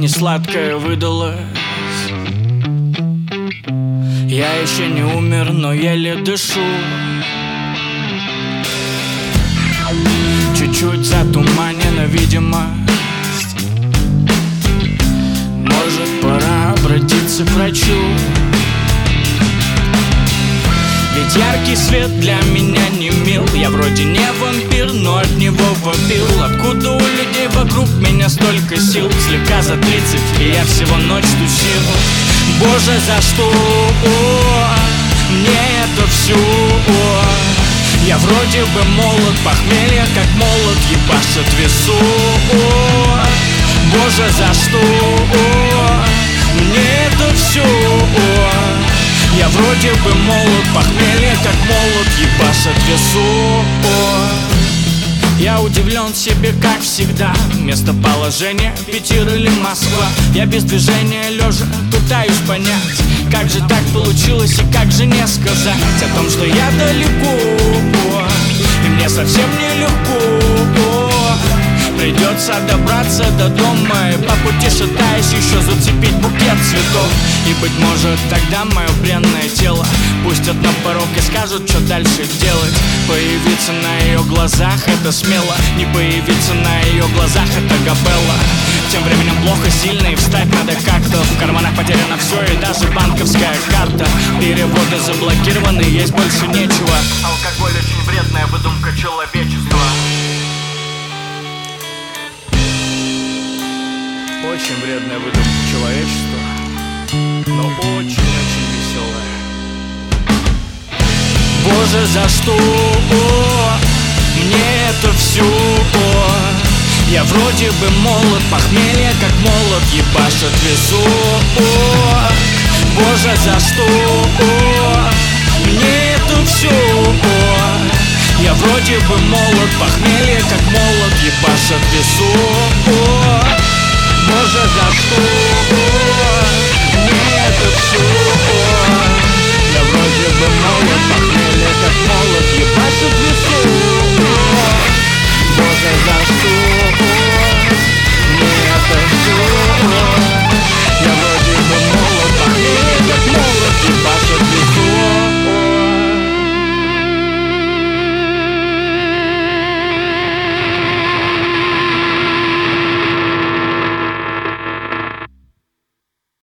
не сладкое выдалось. Я еще не умер, но еле дышу. Чуть-чуть затуманена видимость. Может, пора обратиться к врачу. Ведь яркий свет для меня не мил. Я вроде не вампир, но от него вопил. Откуда у людей вокруг меня столько сил? Слегка за 30, и я всего ночь тусил. Боже, за что мне это все? Я вроде бы молод, похмелье как молот ебашит весу. Боже, за что мне это все? Я вроде бы молод, похмелье как молот ебашит весу. Я удивлен себе, как всегда. Местоположение Питер или Москва. Я без движения лежа пытаюсь понять, как же так получилось и как же не сказать о том, что я далеко, и мне совсем нелегко. Придется добраться до дома и по пути, шатаясь, еще зацепить букет цветов. И, быть может, тогда мое бренное тело пустят на порог и скажут, что дальше делать. Появиться на ее глазах — это смело. Не появиться на ее глазах — это габелла. Тем временем плохо сильно, и встать надо как-то. В карманах потеряно все, и даже банковская карта. Переводы заблокированы, есть больше нечего. Алкоголь очень вредная выдумка человечества. Очень вредная выдумка человечества, но очень-очень веселая. Боже, за что мне это все? Я вроде бы молод, похмелье как молот ебашит весу. Боже, за что мне это все? Я вроде бы молод, похмелье как молот ебашит весу.